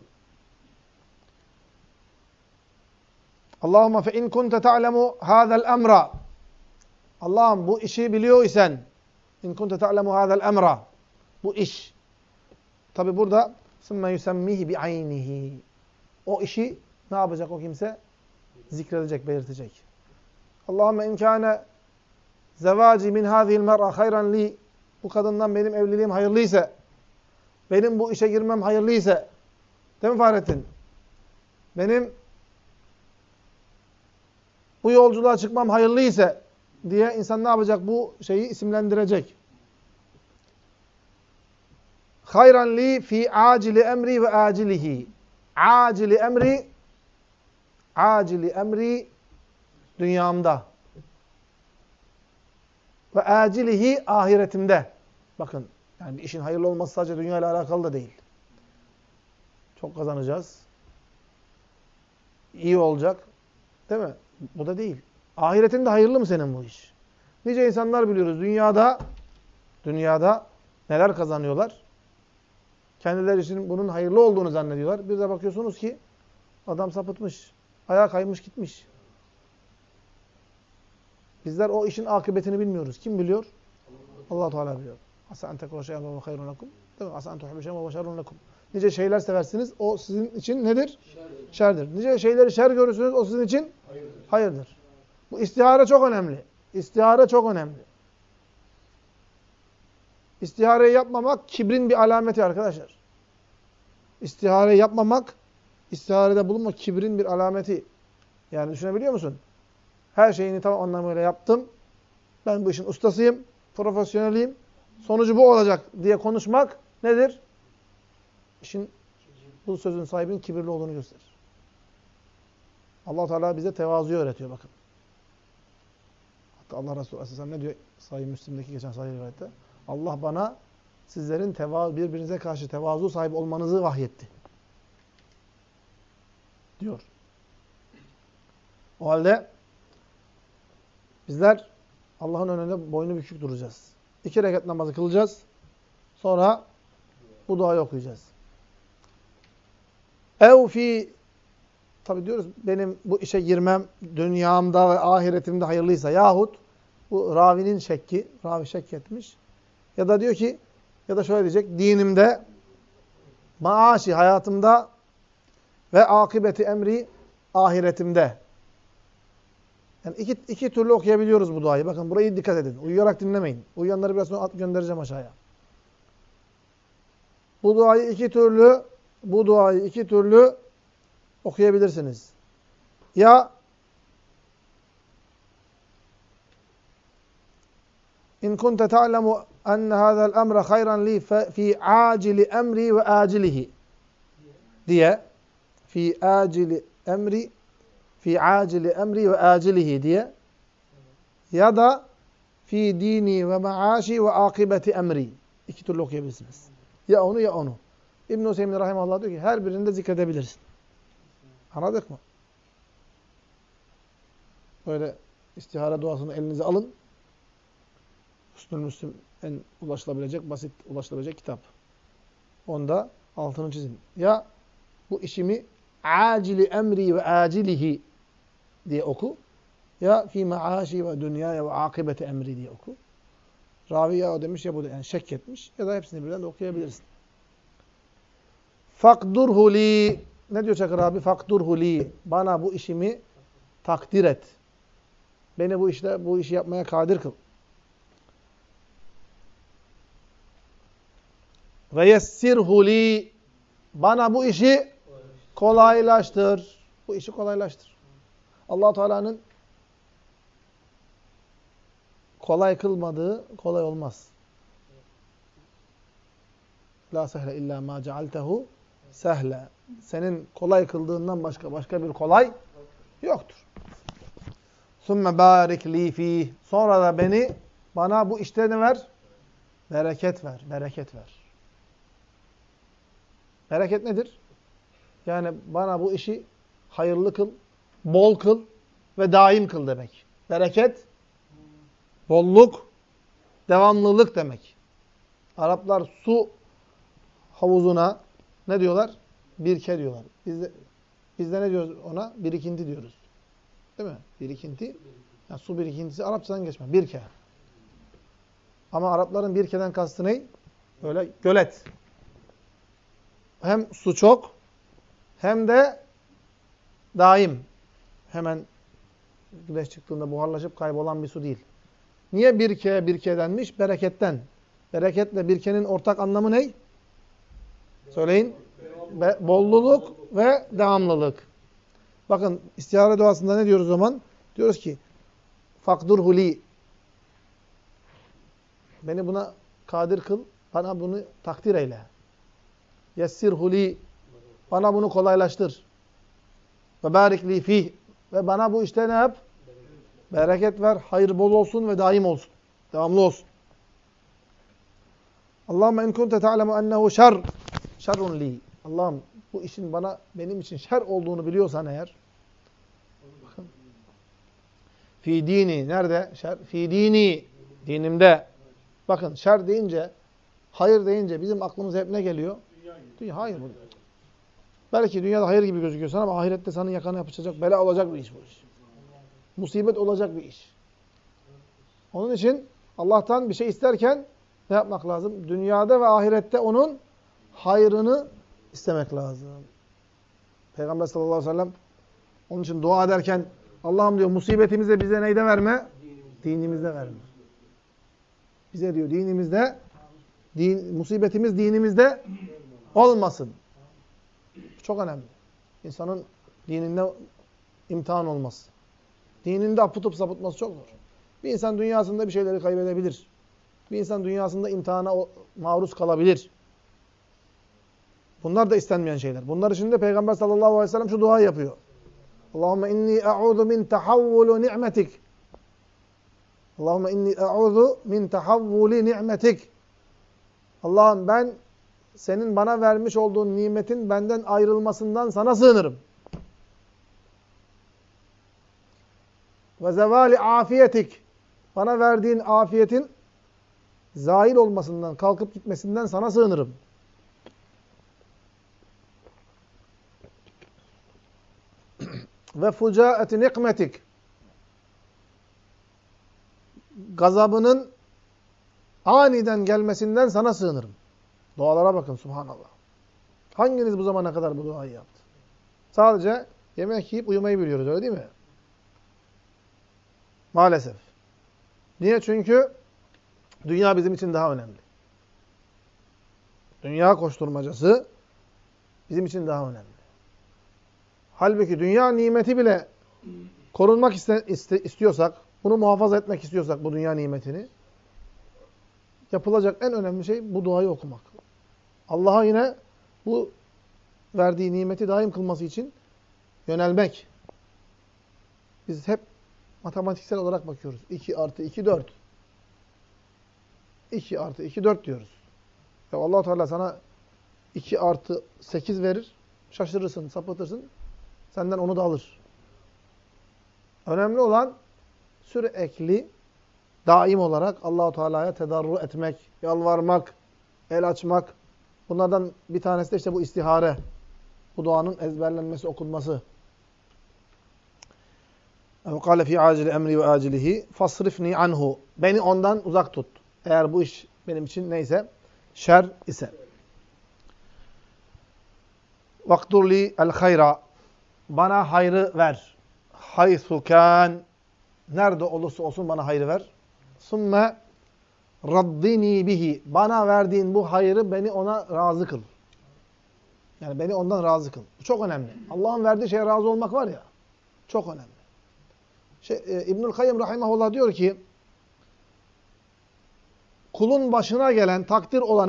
Allahümme fe in kunte ta'lemu hâzel emra. Allah'ım bu işi biliyor isen, in kunte ta'lemu hâzel emra. Bu iş. Tabi burada sümme yusemmihi bi'aynihi. O işi ne yapacak o kimse? Zikredecek, belirtecek. Allahümme in kâne zevaci min hâzihil mer'a hayran li. Bu kadından benim evliliğim hayırlıysa, benim bu işe girmem hayırlıysa, değil mi Fahrettin? Benim bu yolculuğa çıkmam hayırlıysa diye insan ne yapacak? Bu şeyi isimlendirecek. Hayran li fi acili emri ve acilihi. Acili emri, acili emri dünyamda. Ve acilihi ahiretimde. Bakın, yani bir işin hayırlı olması sadece dünya ile alakalı da değil. Çok kazanacağız. İyi olacak. Değil mi? Bu da değil. Ahiretinde hayırlı mı senin bu iş? Nice insanlar biliyoruz. Dünyada neler kazanıyorlar? Kendileri için bunun hayırlı olduğunu zannediyorlar. Bir de bakıyorsunuz ki adam sapıtmış. Ayağa kaymış gitmiş. Bizler o işin akıbetini bilmiyoruz. Kim biliyor? Allah Teala biliyor. Asa en tekru şey'en ve hayrun lekum. Değil mi? Asa en tuhibbu şey'en ve şerrun lekum. Nice şeyler seversiniz. O sizin için nedir? Şerdir. Nice şeyleri şer görürsünüz. O sizin için hayırdır. Bu istihare çok önemli. İstihare çok önemli. İstihareyi yapmamak kibrin bir alameti arkadaşlar. İstihareyi yapmamak, istiharede bulunmak kibrin bir alameti. Yani düşünebiliyor musun? Her şeyini tam anlamıyla yaptım. Ben bu işin ustasıyım, profesyoneliyim. Sonucu bu olacak diye konuşmak nedir? Bu sözün sahibinin kibirli olduğunu gösterir. Allah Teala bize tevazuyu öğretiyor bakın. Hatta Allah Resulü Aleyhisselam ne diyor? Sahih Müslim'deki geçen sahih rivayette. Allah bana sizlerin birbirinize karşı tevazu sahibi olmanızı vahyetti. Diyor. O halde bizler Allah'ın önünde boynu bükük duracağız. 2 rekat namazı kılacağız. Sonra bu duayı okuyacağız. Tabi diyoruz benim bu işe girmem dünyamda ve ahiretimde hayırlıysa yahut bu ravinin şekki, ravi şek etmiş. Ya da diyor ki ya da şöyle diyecek dinimde, maaşi hayatımda ve akıbeti emri ahiretimde. Yani iki türlü okuyabiliyoruz bu duayı. Bakın burayı dikkat edin. Uyuyarak dinlemeyin. Uyuyanları biraz sonra göndereceğim aşağıya. Bu duayı iki türlü okuyabilirsiniz. Ya İn kunte ta'lemu enne hâzel emre hayran li fi acili emri ve acilihi diye fi acili emri ve acilihi diye ya da fi dini ve maaşi ve akibeti emri. İki türlü okuyabilirsiniz. Ya onu ya onu. İbn-i Hüseyin Rahimahullah diyor ki her birinde zikredebilirsin. Anladık mı? Böyle istihare duasını elinize alın. Hüsnül Müslim en basit ulaşılabilecek kitap. Onda altını çizin. Ya bu işimi acili emri ve acilihi diye oku. Ya fi maaşi ve dünyaya ve akibeti emri diye oku. Ravi ya o demiş ya bu da yani şek etmiş. Ya da hepsini birden de okuyabilirsin. Fakdurhu li. Ne diyor Çakır abi? Fakdurhu li. Bana bu işimi takdir et. Beni bu işi yapmaya kadir kıl. Ve yessirhu li. Bana bu işi kolaylaştır. Bu işi kolaylaştır. Allah Teala'nın kolay kılmadığı kolay olmaz. La sehle illa ma cealtehu sehle. Senin kolay kıldığından başka bir kolay yoktur. Sümme barik li fih. Sonra da bana bu işte ne ver? Bereket ver. Bereket ver. Bereket nedir? Yani bana bu işi hayırlı kıl, bol kıl ve daim kıl demek. Bereket, bolluk, devamlılık demek. Araplar su havuzuna ne diyorlar? Birke diyorlar. Bizde ne diyoruz ona? Birikinti diyoruz. Değil mi? Birikinti. Yani su birikintisi Arapçadan geçme. Birke. Ama Arapların birkeden kastı ne? Böyle gölet. Hem su çok hem de daim. Hemen güneş çıktığında buharlaşıp kaybolan bir su değil. Niye birke denmiş? Bereketten. Bereketle birkenin ortak anlamı ne? Söyleyin. Bolluluk ve devamlılık. Bakın istihare duasında ne diyoruz o zaman? Diyoruz ki fakdurhu li. Beni buna kadir kıl. Bana bunu takdir eyle. Yessirhu li. Bana bunu kolaylaştır. Ve barik li fih. Ve bana bu işte ne yap? Bereket ver. Hayır bol olsun ve daim olsun. Devamlı olsun. Allahümme in kunte ta'lemu ennehu şerrun li. Allah'ım bu işin benim için şer olduğunu biliyorsan eğer bakın Fi dini. Nerede? Şer. Fi dini. Dinimde. Bakın şer deyince, hayır deyince bizim aklımıza hep ne geliyor? Dünya. Hayır. Belki dünyada hayır gibi gözüküyor sana ama ahirette senin yakana yapışacak, bela olacak bir iş bu iş. Musibet olacak bir iş. Onun için Allah'tan bir şey isterken ne yapmak lazım? Dünyada ve ahirette onun hayrını istemek lazım. Peygamber sallallahu aleyhi ve sellem onun için dua ederken Allah'ım diyor musibetimizi bize neyde verme? Dinimizde verme. Bize diyor dinimizde, musibetimiz dinimizde olmasın. Çok önemli. İnsanın dininde imtihan olması. Dininde apıtıp sapıtması çok zor. Bir insan dünyasında bir şeyleri kaybedebilir. Bir insan dünyasında imtihana maruz kalabilir. Bunlar da istenmeyen şeyler. Bunlar için de Peygamber sallallahu aleyhi ve sellem şu duayı yapıyor. Allahümme inni e'udhu min tahavvulu ni'metik. Allahümme inni e'udhu min tahavvuli ni'metik. Allah'ım ben senin bana vermiş olduğun nimetin benden ayrılmasından sana sığınırım. Ve zevali afiyetik. Bana verdiğin afiyetin zail olmasından, kalkıp gitmesinden sana sığınırım. Ve fucaeti nikmetik. Gazabının aniden gelmesinden sana sığınırım. Dualara bakın subhanallah. Hanginiz bu zamana kadar bu duayı yaptı? Sadece yemek yiyip uyumayı biliyoruz öyle değil mi? Maalesef. Niye? Çünkü dünya bizim için daha önemli. Dünya koşturmacası bizim için daha önemli. Halbuki dünya nimeti bile korunmak istiyorsak, bunu muhafaza etmek istiyorsak bu dünya nimetini, yapılacak en önemli şey bu duayı okumak. Allah'a yine bu verdiği nimeti daim kılması için yönelmek. Biz hep matematiksel olarak bakıyoruz. 2 artı 2, 4. 2 artı 2, 4 diyoruz. Ya Allah-u Teala sana 2 artı 8 verir, şaşırırsın, sapıtırsın. Senden onu da alır. Önemli olan sürekli, daim olarak Allah-u Teala'ya tedarru etmek, yalvarmak, el açmak. Bunlardan bir tanesi de işte bu istihare. Bu duanın ezberlenmesi, okunması. Kâle fî âcili emri ve âcilihi fasrifni anhu. Beni ondan uzak tut. Eğer bu iş benim için neyse, şer ise. Vakturli el hayra. Bana hayrı ver. Haythu kân. Nerede olursa olsun bana hayrı ver. Sümme raddini bihi. Bana verdiğin bu hayrı beni ona razı kıl. Yani beni ondan razı kıl. Bu çok önemli. Allah'ın verdiği şeye razı olmak var ya, çok önemli. İbnül Kayyım rahimahullah diyor ki, kulun başına gelen, takdir olan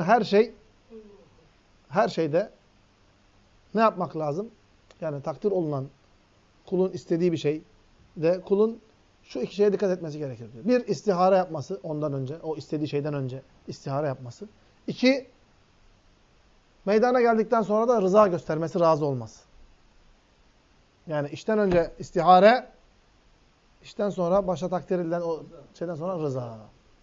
her şeyde ne yapmak lazım? Yani takdir olunan, kulun istediği bir şey de kulun şu iki şeye dikkat etmesi gerekir diyor. Bir, istihare yapması ondan önce, o istediği şeyden önce istihare yapması. İki, meydana geldikten sonra da rıza göstermesi, razı olması. Yani işten önce istihare, işten sonra başta takdir edilen o şeyden sonra rıza.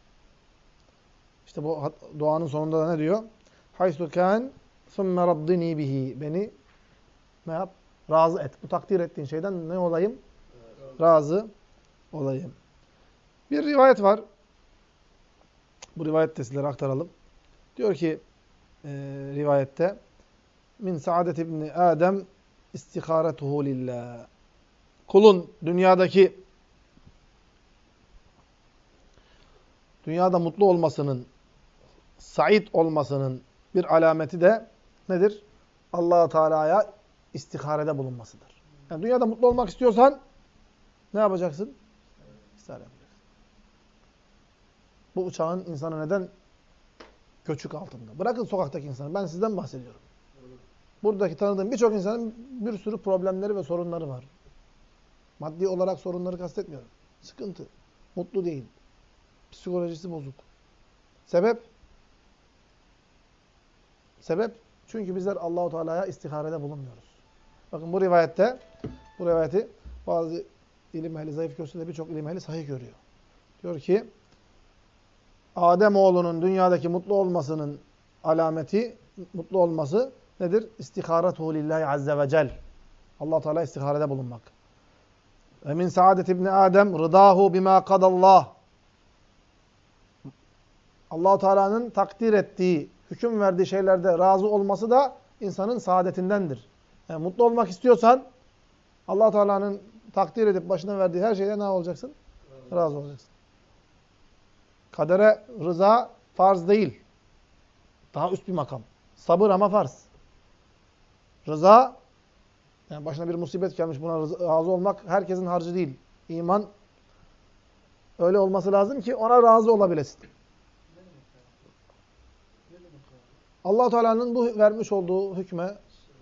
İşte bu duanın sonunda da ne diyor? Haysu kan thumme raddini bihi. Beni ne yap? Razı et. Bu takdir ettiğin şeyden ne olayım? Razı olayım. Bir rivayet var. Bu rivayet de sizlere aktaralım. Diyor ki rivayette min saadet ibni Adem istikaretuhu lillah. Kulun dünyada mutlu olmasının, said olmasının bir alameti de nedir? Allah-u Teala'ya istiharede bulunmasıdır. Yani dünyada mutlu olmak istiyorsan ne yapacaksın? İstihare yapacaksın. Bu uçağın insanı neden göçük altında? Bırakın sokaktaki insanı. Ben sizden bahsediyorum. Buradaki tanıdığım birçok insanın bir sürü problemleri ve sorunları var. Maddi olarak sorunları kastetmiyorum. Sıkıntı. Mutlu değil. Psikolojisi bozuk. Sebep? Sebep? Çünkü bizler Allah-u Teala'ya istiharede bulunmuyoruz. Bakın bu rivayeti bazı ilim ehli zayıf görse de birçok ilim ehli sahih görüyor. Diyor ki Ademoğlunun dünyadaki mutlu olmasının alameti, mutlu olması nedir? İstiharatuhu lillahi azze ve cel. Allah Teala istiharede bulunmak. Ve min saadet ibni Adem rıdahu bima kadallah. Allah Teala'nın takdir ettiği, hüküm verdiği şeylerde razı olması da insanın saadetindendir. Yani mutlu olmak istiyorsan Allah Teala'nın takdir edip başına verdiği her şeyde ne olacaksın? Razı olacaksın. Kadere rıza farz değil. Daha üst bir makam. Sabır ama farz. Rıza, yani başına bir musibet gelmiş, buna razı olmak herkesin harcı değil. İman öyle olması lazım ki ona razı olabilesin. Allah Teala'nın bu vermiş olduğu hükme,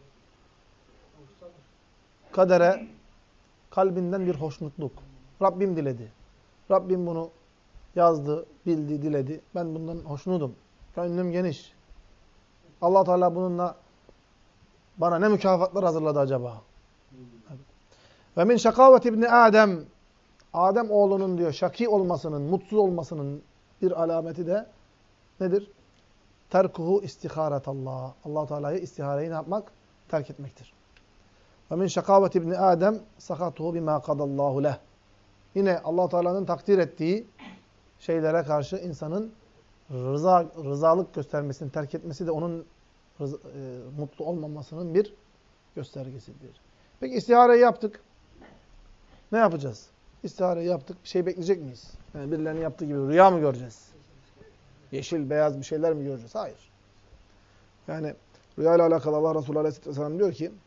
kadere kalbinden bir hoşnutluk. Rabbim diledi. Rabbim bunu yazdı, bildi, diledi. Ben bundan hoşnutum. Gönlüm geniş. Allah Teala bununla bana ne mükafatlar hazırladı acaba? Ve min şakavet ibni Adem. Adem oğlunun diyor şaki olmasının, mutsuz olmasının bir alameti de nedir? Terkuhu istiharetallah. Allah Teala'yı istihareyi ne yapmak? Terk etmektir. Ve min şakavet ibni Adem sakatuhu bima kadallahu leh. Yine Allah Teala'nın takdir ettiği şeylere karşı insanın rızalık göstermesini terk etmesi de onun mutlu olmamasının bir göstergesidir. Peki istihareyi yaptık. Ne yapacağız? İstihareyi yaptık. Bir şey bekleyecek miyiz? Yani birilerinin yaptığı gibi rüya mı göreceğiz? Yeşil, beyaz bir şeyler mi göreceğiz? Hayır. Yani rüya ile alakalı Allah Resulü Aleyhisselam diyor ki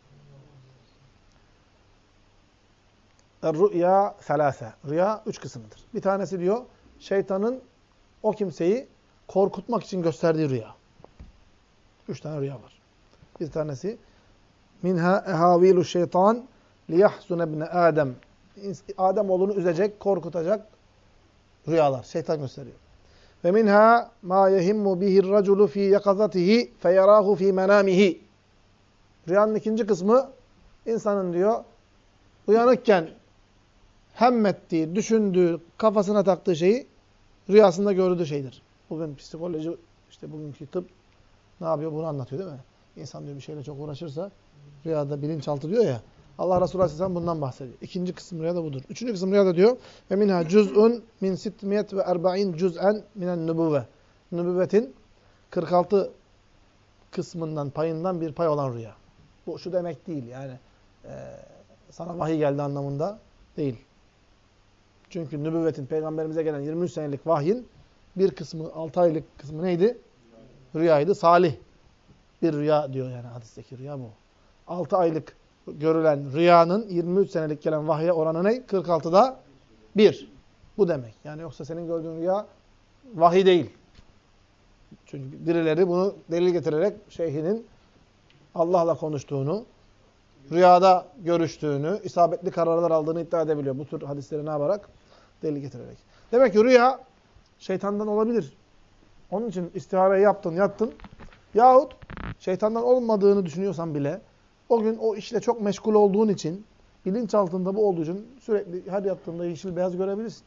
Er-rü'ya selâse. Rüya 3 kısımdır. Bir tanesi diyor şeytanın o kimseyi korkutmak için gösterdiği rüya. 3 tane rüya var. Bir tanesi minha ehavilu şeytan liyahzun ibne Adem. Adem oğlunu üzecek, korkutacak rüyalar. Şeytan gösteriyor. Ve minha ma yehimmu bihir raculu fi yakazatihi feyarahu fi menamihi. Rüyanın ikinci kısmı insanın diyor uyanıkken hemmettiği, düşündüğü, kafasına taktığı şeyi rüyasında gördüğü şeydir. Bugün psikoloji, işte bugünkü tıp ne yapıyor? Bunu anlatıyor değil mi? İnsan diyor bir şeyle çok uğraşırsa rüyada bilinçaltı diyor ya. Allah Resulü Aleyhisselam bundan bahsediyor. İkinci kısım rüyada budur. Üçüncü kısım rüyada diyor ve minha cüz'un min sittmiyet ve erba'in cüz'en minen nübüvve. Nübüvvetin 46 kısmından, payından bir pay olan rüya. Bu şu demek değil yani sana vahiy geldi anlamında değil. Çünkü nübüvvetin, peygamberimize gelen 23 senelik vahyin bir kısmı, 6 aylık kısmı neydi? Rüyaydı. Salih bir rüya diyor yani hadisteki rüya bu. 6 aylık görülen rüyanın 23 senelik gelen vahye oranı ne? 46'da 1. Bu demek. Yani yoksa senin gördüğün rüya vahiy değil. Çünkü birileri bunu delil getirerek şeyhinin Allah'la konuştuğunu, rüyada görüştüğünü, isabetli kararlar aldığını iddia edebiliyor. Bu tür hadisleri ne yaparak? Delil getirerek. Demek ki rüya şeytandan olabilir. Onun için istihareyi yaptın, yattın. Yahut şeytandan olmadığını düşünüyorsan bile o gün o işle çok meşgul olduğun için, bilinçaltında bu olduğu için sürekli her yattığında yeşil beyaz görebilirsin.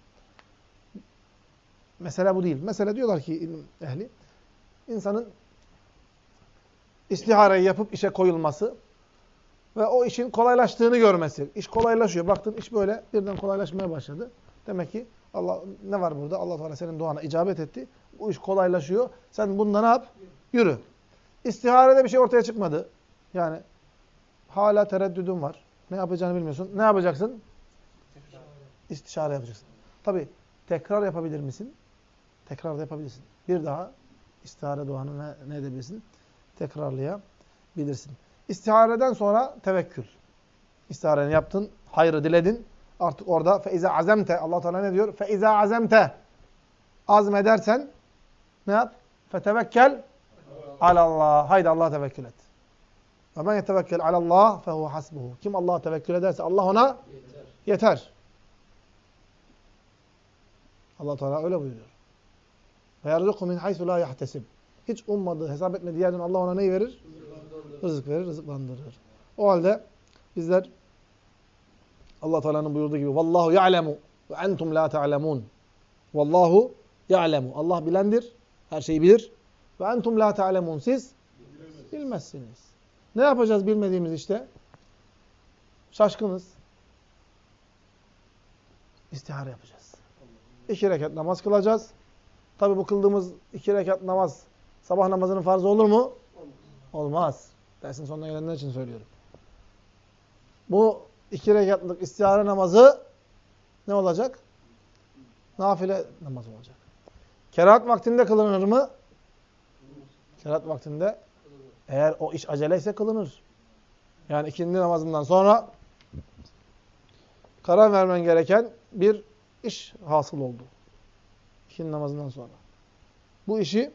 Mesele bu değil. Mesele diyorlar ki ilim ehli, insanın istihareyi yapıp işe koyulması ve o işin kolaylaştığını görmesi. İş kolaylaşıyor. Baktın iş böyle birden kolaylaşmaya başladı. Demek ki Allah ne var burada? Allah Teala senin duana icabet etti. Bu iş kolaylaşıyor. Sen bunda ne yap? Yürü. İstiharede bir şey ortaya çıkmadı. Yani hala tereddüdün var. Ne yapacağını bilmiyorsun. Ne yapacaksın? İstişare yapacaksın. Tabii tekrar yapabilir misin? Tekrar da yapabilirsin. Bir daha istihare duanı ne edebilirsin? Tekrarlayabilirsin. İstihareden sonra tevekkül. İstihareni yaptın, hayrı diledin. Artık orada feiza azemte. Allah Teala ne diyor? Feiza azemte. Azmedersen ne yap? Fetevekkel alallah. Haydi Allah'a tevekkül et. Ve men yetevekkel alallah fehuve hasbuhu. Kim Allah'a tevekkül ederse Allah ona yeter. Allah Teala öyle buyuruyor. Ve yerzuku min haysu la yahtesib. Hiç ummadığı, hesap etmediği yerden Allah ona neyi verir? Rızık verir, rızıklandırır. O halde bizler Allah Teala'nın buyurduğu gibi vallahu ya'lemu ve entum la ta'lemun. Vallahu ya'lemu. Allah bilendir. Her şeyi bilir. Ve entum la ta'lemun. Siz bilmezsiniz. Ne yapacağız bilmediğimiz işte? Şaşkınız. İstihare yapacağız. 2 rekat namaz kılacağız. Tabi bu kıldığımız 2 rekat namaz sabah namazının farzı olur mu? Olmaz. Dersin sonuna gelenler için söylüyorum. Bu 2 rekatlık istihare namazı ne olacak? Nafile namaz olacak. Kerahat vaktinde kılınır mı? Kerahat vaktinde eğer o iş aceleyse kılınır. Yani ikindi namazından sonra karar vermen gereken bir iş hasıl oldu. İkindi namazından sonra. Bu işi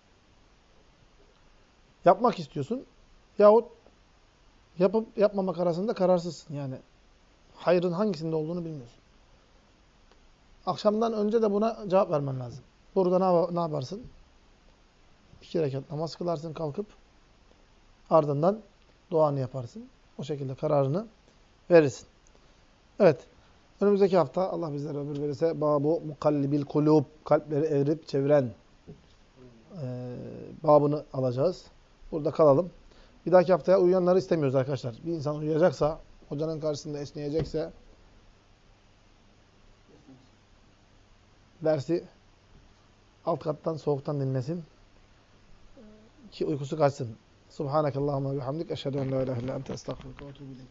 yapmak istiyorsun yahut yapıp yapmamak arasında kararsızsın. Yani hayrın hangisinde olduğunu bilmiyorsun. Akşamdan önce de buna cevap vermen lazım. Burada ne yaparsın? 2 rekat namaz kılarsın kalkıp ardından duanı yaparsın. O şekilde kararını verirsin. Evet. Önümüzdeki hafta Allah bizlere ömür verirse babu mukallibil kulub, kalpleri evirip çeviren babını alacağız. Burada kalalım. Bir dahaki haftaya uyuyanları istemiyoruz arkadaşlar. Bir insan uyuyacaksa, hocanın karşısında esneyecekse dersi alt kattan soğuktan dinlesin ki uykusu kaçsın. Subhanakallahumma ve bihamdik eşhedü en la ilahe illa ente estağfiruke ve etûbü ileyk.